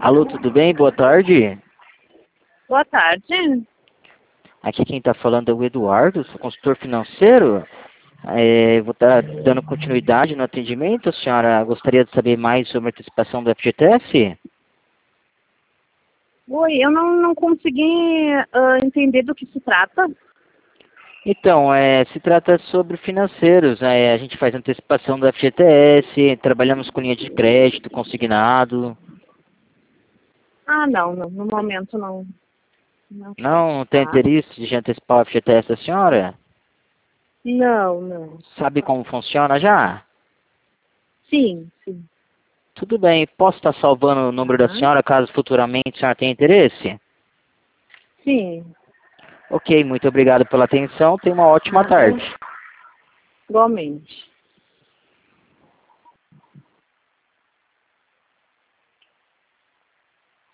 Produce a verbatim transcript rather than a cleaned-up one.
Alô, tudo bem? Boa tarde. Boa tarde. Aqui quem está falando é o Eduardo, sou consultor financeiro. É, vou estar dando continuidade no atendimento. A senhora gostaria de saber mais sobre a antecipação do F G T S? Oi, eu não, não consegui ah, entender do que se trata. Então, é, se trata sobre financeiros. É, a gente faz antecipação do F G T S, trabalhamos com linha de crédito, consignado. Ah, não, não, no momento não. Não quero, Não tem tá? interesse de antecipar o F G T S da senhora? Não, não. Sabe como funciona já? Sim, sim. Tudo bem, posso estar salvando o número da Tá? senhora caso futuramente a senhora tenha interesse? Sim. Ok, muito obrigado pela atenção. Tenha uma ótima Nada. tarde. Igualmente.